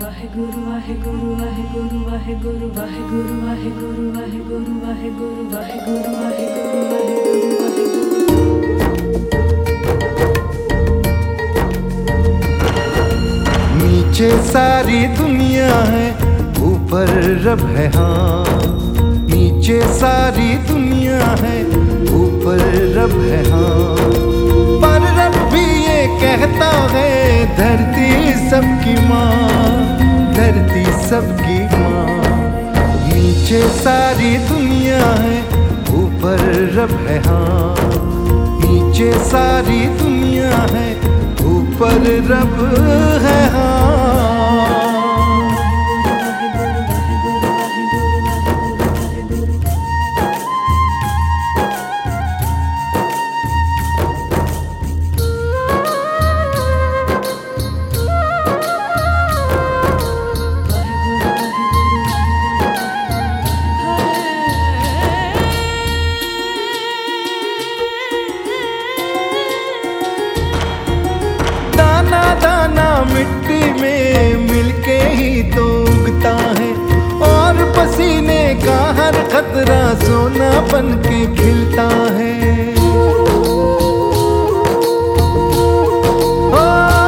वाहेगुरु वाहेगुरु वाहेगुरु वाहेगुरु वाहेगुरु वाहेगुरु वाहेगुरु वाहेगुरु वाहेगुरु वाहेगुरु वाहेगुरु वाहेगुरु। नीचे सारी दुनिया है, ऊपर रब है हाँ। नीचे सारी दुनिया है, ऊपर रब है हाँ। पर रब भी ये कहता है धरती सबकी माँ, धरती सबकी माँ। नीचे सारी दुनिया है, ऊपर रब है हाँ। नीचे सारी दुनिया है, ऊपर रब है हाँ। दाना मिट्टी में मिलके ही तो उगता है, और पसीने का हर खतरा सोना बन के खिलता है। ओ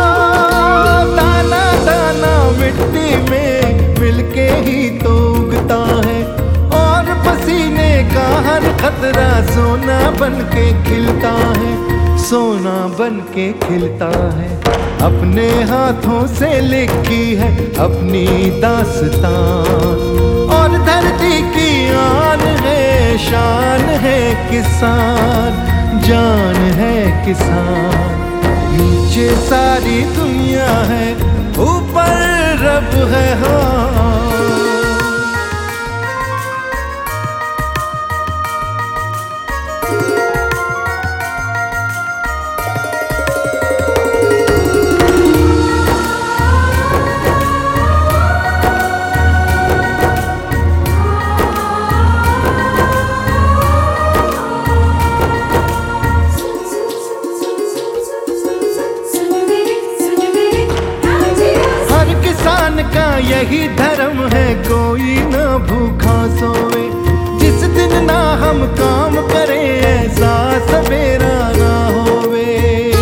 दाना दाना मिट्टी में मिलके ही तो उगता है, और पसीने का हर खतरा सोना बन के खिलता है, सोना बन के खिलता है। अपने हाथों से लिखी है अपनी दास्तान, और धरती की आन है, शान है किसान, जान है किसान। नीचे सारी दुनिया है, ऊपर रब है हाँ। का यही धर्म है कोई ना भूखा सोए, जिस दिन ना हम काम करें ऐसा सवेरा ना होवे।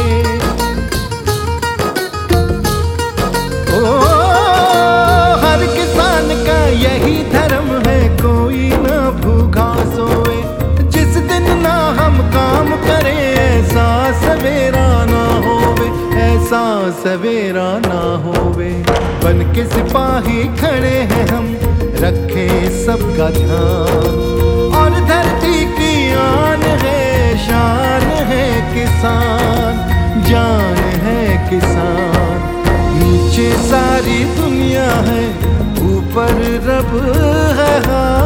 ओ हर किसान का यही धर्म है कोई ना भूखा सोए, जिस दिन ना हम काम करें ऐसा सवेरा ना होवे, ऐसा सवेरा ना होवे। बन के सिपाही खड़े हैं हम, रखे सबका ध्यान, और धरती की आन है, शान है किसान, जान है किसान। नीचे सारी दुनिया है, ऊपर रब है हाँ।